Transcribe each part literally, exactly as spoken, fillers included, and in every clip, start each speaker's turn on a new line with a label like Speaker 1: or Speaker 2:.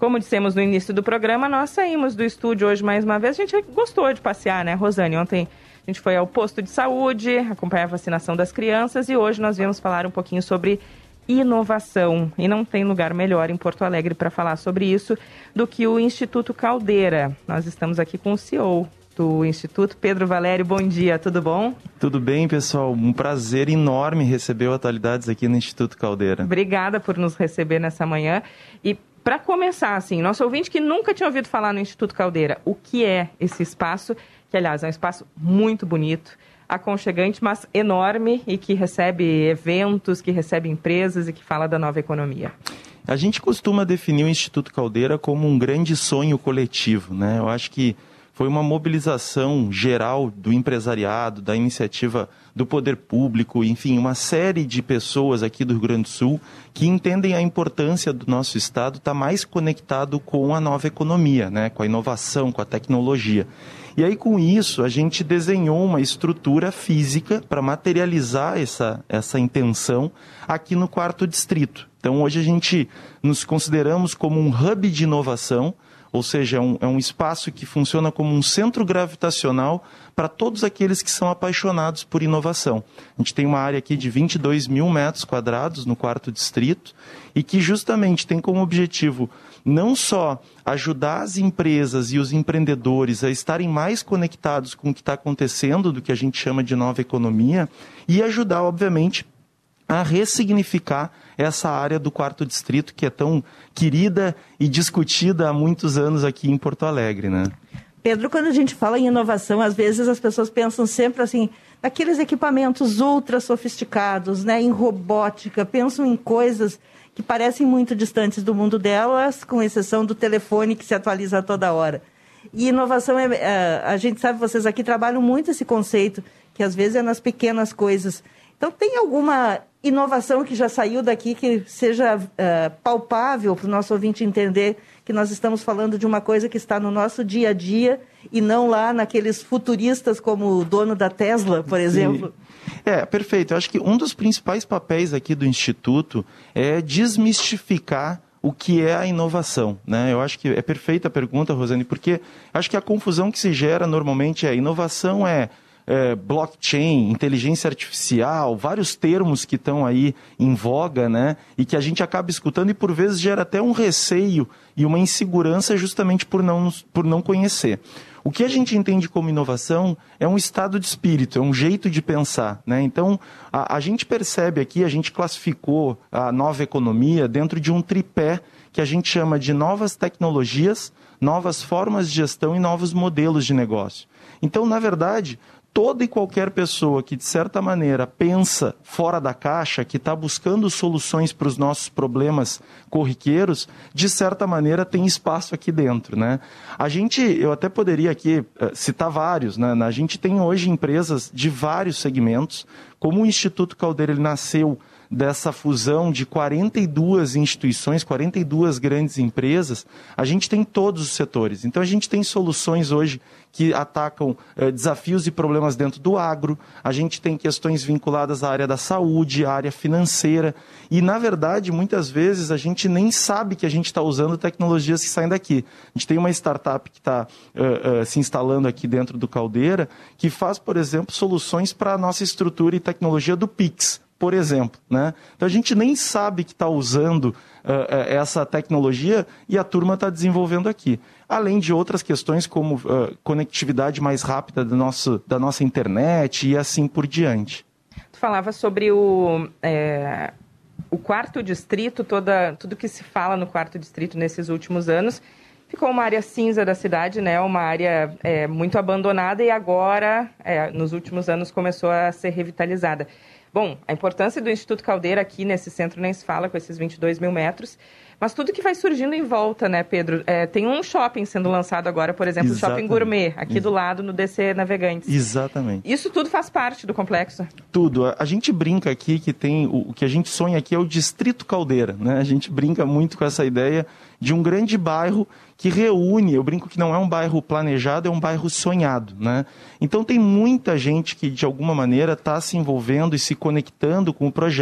Speaker 1: Como dissemos no início do programa, nós saímos do estúdio hoje mais uma vez. A gente gostou de passear, né, Rosane? Ontem a gente foi ao posto de saúde, acompanhar a vacinação das crianças e hoje nós viemos falar um pouquinho sobre inovação. E não tem lugar melhor em Porto Alegre para falar sobre isso do que o Instituto Caldeira. Nós estamos aqui com o C E O do Instituto, Pedro Valério. Bom dia, tudo bom?
Speaker 2: Tudo bem, pessoal. Um prazer enorme receber o Atualidades aqui no Instituto Caldeira.
Speaker 1: Obrigada por nos receber nessa manhã. E para começar, assim, nosso ouvinte que nunca tinha ouvido falar no Instituto Caldeira, o que é esse espaço? Que, aliás, é um espaço muito bonito, aconchegante, mas enorme e que recebe eventos, que recebe empresas e que fala da nova economia.
Speaker 2: A gente costuma definir o Instituto Caldeira como um grande sonho coletivo, né? Eu acho que foi uma mobilização geral do empresariado, da iniciativa do poder público, enfim, uma série de pessoas aqui do Rio Grande do Sul que entendem a importância do nosso estado estar mais conectado com a nova economia, né? Com a inovação, com a tecnologia. E aí, com isso, a gente desenhou uma estrutura física para materializar essa, essa intenção aqui no quarto distrito. Então, hoje a gente nos consideramos como um hub de inovação, ou seja, é um, é um espaço que funciona como um centro gravitacional para todos aqueles que são apaixonados por inovação. A gente tem uma área aqui de vinte e dois mil metros quadrados no quarto distrito e que justamente tem como objetivo não só ajudar as empresas e os empreendedores a estarem mais conectados com o que está acontecendo, do que a gente chama de nova economia, e ajudar, obviamente, a ressignificar essa área do quarto distrito que é tão querida e discutida há muitos anos aqui em Porto Alegre, né?
Speaker 3: Pedro, quando a gente fala em inovação, às vezes as pessoas pensam sempre assim, naqueles equipamentos ultra sofisticados, né, em robótica, pensam em coisas que parecem muito distantes do mundo delas, com exceção do telefone que se atualiza toda hora. E inovação, é, a gente sabe, vocês aqui trabalham muito esse conceito, que às vezes é nas pequenas coisas. Então, tem alguma inovação que já saiu daqui que seja uh, palpável para o nosso ouvinte entender que nós estamos falando de uma coisa que está no nosso dia a dia e não lá naqueles futuristas como o dono da Tesla, por exemplo?
Speaker 2: Sim. É, perfeito. Eu acho que um dos principais papéis aqui do Instituto é desmistificar o que é a inovação, né? Eu acho que é perfeita a pergunta, Rosane, porque acho que a confusão que se gera normalmente é inovação é É, blockchain, inteligência artificial, vários termos que estão aí em voga, né? E que a gente acaba escutando e por vezes gera até um receio e uma insegurança justamente por não, por não conhecer. O que a gente entende como inovação é um estado de espírito, é um jeito de pensar, né? Então, a, a gente percebe aqui, a gente classificou a nova economia dentro de um tripé que a gente chama de novas tecnologias, novas formas de gestão e novos modelos de negócio. Então, na verdade, toda e qualquer pessoa que, de certa maneira, pensa fora da caixa, que está buscando soluções para os nossos problemas corriqueiros, de certa maneira tem espaço aqui dentro, né? A gente, eu até poderia aqui uh, citar vários, né? A gente tem hoje empresas de vários segmentos, como o Instituto Caldeira, ele nasceu dessa fusão de quarenta e duas instituições, quarenta e duas grandes empresas, a gente tem todos os setores. Então, a gente tem soluções hoje que atacam eh, desafios e problemas dentro do agro, a gente tem questões vinculadas à área da saúde, à área financeira, e, na verdade, muitas vezes a gente nem sabe que a gente está usando tecnologias que saem daqui. A gente tem uma startup que está uh, uh, se instalando aqui dentro do Caldeira, que faz, por exemplo, soluções para a nossa estrutura e tecnologia do Pix, por exemplo, né? Então a gente nem sabe que está usando uh, essa tecnologia e a turma está desenvolvendo aqui. Além de outras questões como uh, conectividade mais rápida do nosso, da nossa internet e assim por diante.
Speaker 1: Tu falava sobre o, é, o quarto distrito, toda, tudo que se fala no quarto distrito nesses últimos anos. Ficou uma área cinza da cidade, né? Uma área é, muito abandonada e agora, é, nos últimos anos, começou a ser revitalizada. Bom, a importância do Instituto Caldeira aqui nesse centro nem se fala, com esses vinte e dois mil metros, mas tudo que vai surgindo em volta, né, Pedro? É, tem um shopping sendo lançado agora, por exemplo, o Shopping Gourmet, aqui do lado, no D C Navegantes.
Speaker 2: Exatamente.
Speaker 1: Isso tudo faz parte do complexo?
Speaker 2: Tudo. A gente brinca aqui que tem, o, o que a gente sonha aqui é o Distrito Caldeira, né? A gente brinca muito com essa ideia de um grande bairro que reúne, eu brinco que não é um bairro planejado, é um bairro sonhado, né? Então tem muita gente que de alguma maneira está se envolvendo e se conectando com o projeto.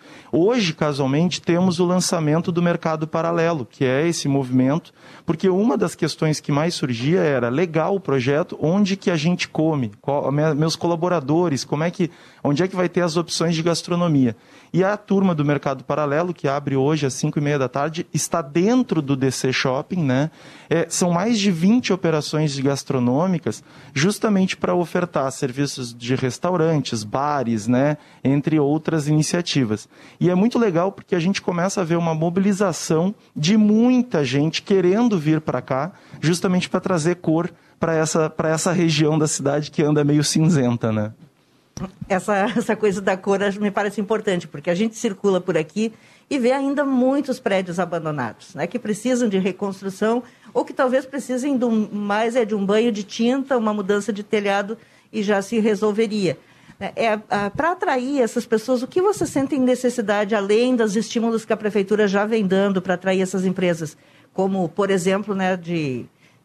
Speaker 2: Hoje, casualmente, temos o lançamento do mercado paralelo, que é esse movimento, porque uma das questões que mais surgia era, legal o projeto, onde que a gente come, qual, meus colaboradores, como é que, onde é que vai ter as opções de gastronomia. E a turma do mercado paralelo, que abre hoje às cinco e meia da tarde, está dentro do D C Shopping, né? É, são mais de vinte operações gastronômicas, justamente para ofertar serviços de restaurantes, bares, né? Entre outras iniciativas. E é muito legal porque a gente começa a ver uma mobilização de muita gente querendo vir para cá, justamente para trazer cor para essa, para essa região da cidade que anda meio cinzenta, né?
Speaker 3: Essa, essa coisa da cor me parece importante, porque a gente circula por aqui e vê ainda muitos prédios abandonados, né, que precisam de reconstrução ou que talvez precisem de um, mais é, de um banho de tinta, uma mudança de telhado e já se resolveria. É, para atrair essas pessoas, o que você sente em necessidade, além dos estímulos que a Prefeitura já vem dando para atrair essas empresas? Como, por exemplo, né, de,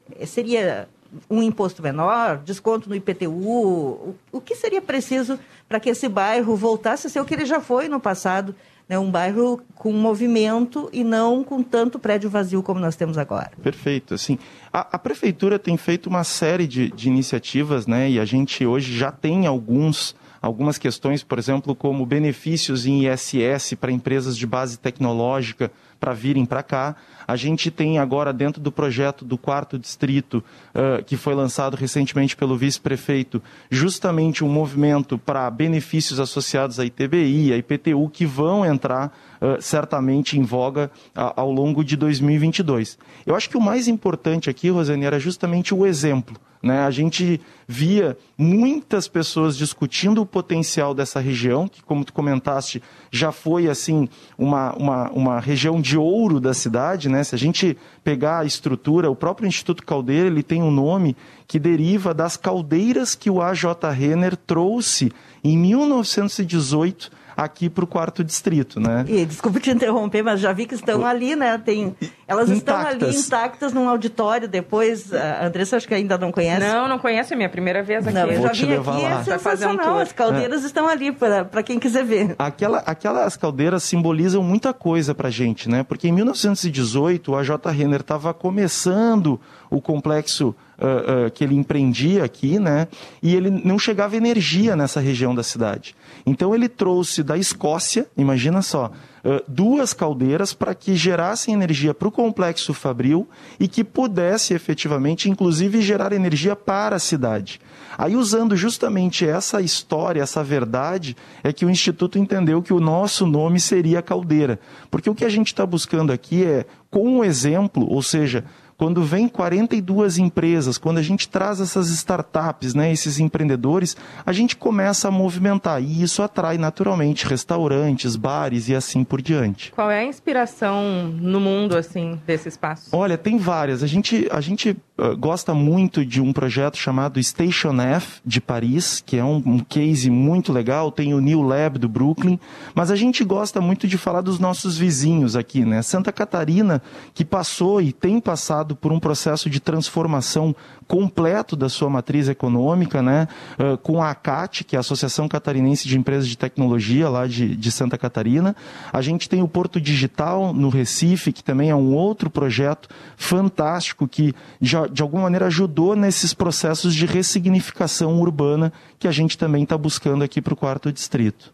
Speaker 3: seria um imposto menor, desconto no I P T U, o, o que seria preciso para que esse bairro voltasse a ser o que ele já foi no passado, né, um bairro com movimento e não com tanto prédio vazio como nós temos agora? Perfeito. Assim, a, a Prefeitura tem feito uma série de, de iniciativas, né, e a gente hoje já tem alguns... algumas questões, por exemplo, como benefícios em I S S para empresas de base tecnológica para virem para cá. A gente tem agora, dentro do projeto do quarto distrito, uh, que foi lançado recentemente pelo vice-prefeito, justamente um movimento para benefícios associados à I T B I, à I P T U, que vão entrar uh, certamente em voga uh, ao longo de dois mil e vinte e dois. Eu acho que o mais importante aqui, Rosane, era justamente o exemplo. Né? A gente via muitas pessoas discutindo o potencial dessa região, que, como tu comentaste, já foi assim uma, uma, uma região de ouro da cidade, né? Se a gente pegar a estrutura, o próprio Instituto Caldeira, ele tem um nome que deriva das caldeiras que o A J Renner trouxe em mil novecentos e dezoito aqui para o quarto distrito, né? E, desculpe te interromper, mas já vi que estão o... ali, né? Tem... Elas intactas. Estão ali intactas num auditório depois. A Andressa, acho que ainda não conhece.
Speaker 1: Não, não conhece, é minha primeira vez aqui.
Speaker 3: Não, eu
Speaker 1: Vou
Speaker 3: já vim aqui, lá. É sensacional. Um As caldeiras é. estão ali para quem quiser ver.
Speaker 2: Aquela, aquelas caldeiras simbolizam muita coisa para a gente, né? Porque em mil novecentos e dezoito, o A J Renner estava começando o complexo Uh, uh, que ele empreendia aqui, né? E ele não chegava energia nessa região da cidade. Então ele trouxe da Escócia, imagina só, uh, duas caldeiras para que gerassem energia para o complexo fabril e que pudesse efetivamente, inclusive, gerar energia para a cidade. Aí, usando justamente essa história, essa verdade, é que o Instituto entendeu que o nosso nome seria Caldeira. Porque o que a gente está buscando aqui é, com o exemplo, ou seja, quando vem quarenta e duas empresas, quando a gente traz essas startups, né, esses empreendedores, a gente começa a movimentar. E isso atrai naturalmente restaurantes, bares e assim por diante.
Speaker 1: Qual é a inspiração no mundo assim, desse espaço?
Speaker 2: Olha, tem várias. A gente, a gente uh, gosta muito de um projeto chamado Station F, de Paris, que é um, um case muito legal. Tem o New Lab do Brooklyn. Mas a gente gosta muito de falar dos nossos vizinhos aqui, né? Santa Catarina, que passou e tem passado por um processo de transformação completo da sua matriz econômica, né? Uh, com a ACAT, que é a Associação Catarinense de Empresas de Tecnologia, lá de, de Santa Catarina. A gente tem o Porto Digital, no Recife, que também é um outro projeto fantástico, que de, de alguma maneira ajudou nesses processos de ressignificação urbana que a gente também está buscando aqui para o quarto distrito.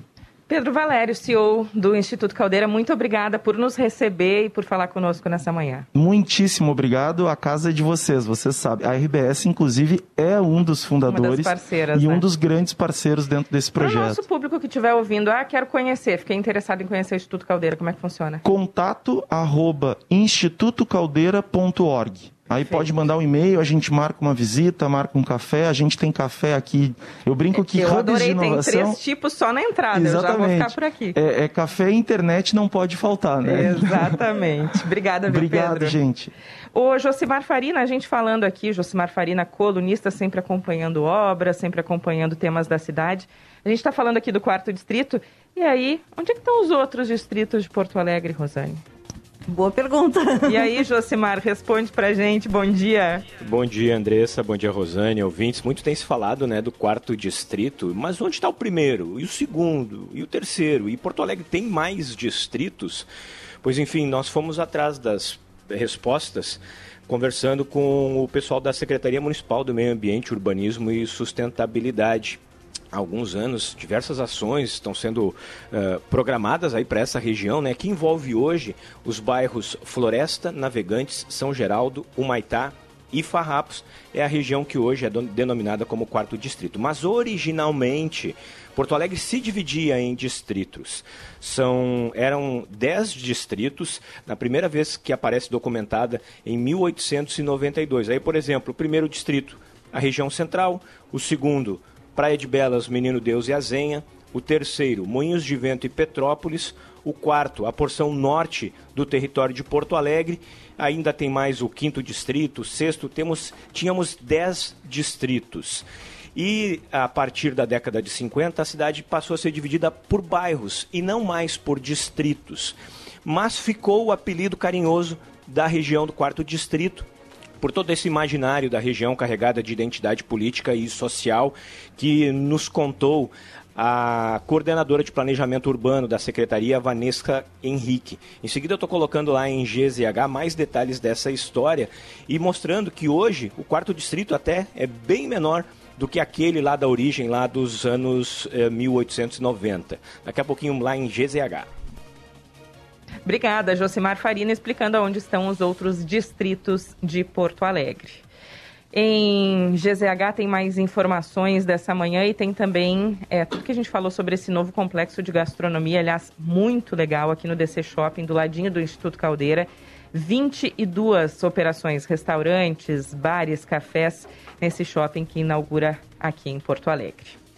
Speaker 1: Pedro Valério, C E O do Instituto Caldeira, muito obrigada por nos receber e por falar conosco nessa manhã. Muitíssimo obrigado, a casa é de vocês, vocês sabem. A R B S, inclusive, é um dos fundadores Uma das parceiras, e né? um dos grandes parceiros dentro desse projeto. Para o nosso público que estiver ouvindo, ah, quero conhecer, fiquei interessado em conhecer o Instituto Caldeira, como é que funciona? Contato arroba instituto caldeira ponto org. Aí Perfeito. Pode mandar um e-mail, a gente marca uma visita, marca um café, a gente tem café aqui. Eu brinco que eu hubs de inovação... tem três tipos só na entrada, Exatamente. Eu já vou ficar por aqui. É, é café e internet não pode faltar, né? Exatamente. Obrigada, viu, Obrigado, Pedro? gente. O Josimar Farina, a gente falando aqui, Josimar Farina, colunista, sempre acompanhando obras, sempre acompanhando temas da cidade. A gente está falando aqui do quarto distrito, e aí, onde é que estão os outros distritos de Porto Alegre, Rosane?
Speaker 3: Boa pergunta.
Speaker 1: E aí, Josimar, responde pra gente. Bom dia.
Speaker 4: Bom dia, Andressa. Bom dia, Rosane, ouvintes. Muito tem se falado, né, do quarto distrito, mas onde está o primeiro? E o segundo? E o terceiro? E Porto Alegre tem mais distritos? Pois, enfim, nós fomos atrás das respostas, conversando com o pessoal da Secretaria Municipal do Meio Ambiente, Urbanismo e Sustentabilidade. Há alguns anos, diversas ações estão sendo uh, programadas aí para essa região, né, que envolve hoje os bairros Floresta, Navegantes, São Geraldo, Humaitá e Farrapos. É a região que hoje é denominada como quarto distrito. Mas originalmente, Porto Alegre se dividia em distritos. São, eram dez distritos, na primeira vez que aparece documentada em mil oitocentos e noventa e dois. Aí, por exemplo, o primeiro distrito, a região central, o segundo, Praia de Belas, Menino Deus e Azenha, o terceiro, Moinhos de Vento e Petrópolis, o quarto, a porção norte do território de Porto Alegre, ainda tem mais o quinto distrito, o sexto, temos, tínhamos dez distritos. E a partir da década de cinquenta, a cidade passou a ser dividida por bairros e não mais por distritos. Mas ficou o apelido carinhoso da região do quarto distrito, por todo esse imaginário da região carregada de identidade política e social que nos contou a coordenadora de planejamento urbano da Secretaria, Vanessa Henrique. Em seguida eu estou colocando lá em G Z H mais detalhes dessa história e mostrando que hoje o quarto distrito até é bem menor do que aquele lá da origem, lá dos anos eh, mil oitocentos e noventa. Daqui a pouquinho lá em G Z H.
Speaker 1: Obrigada, Josimar Farina, explicando onde estão os outros distritos de Porto Alegre. Em G Z H tem mais informações dessa manhã e tem também é, tudo que a gente falou sobre esse novo complexo de gastronomia, aliás, muito legal aqui no D C Shopping, do ladinho do Instituto Caldeira. vinte e duas operações, restaurantes, bares, cafés, nesse shopping que inaugura aqui em Porto Alegre.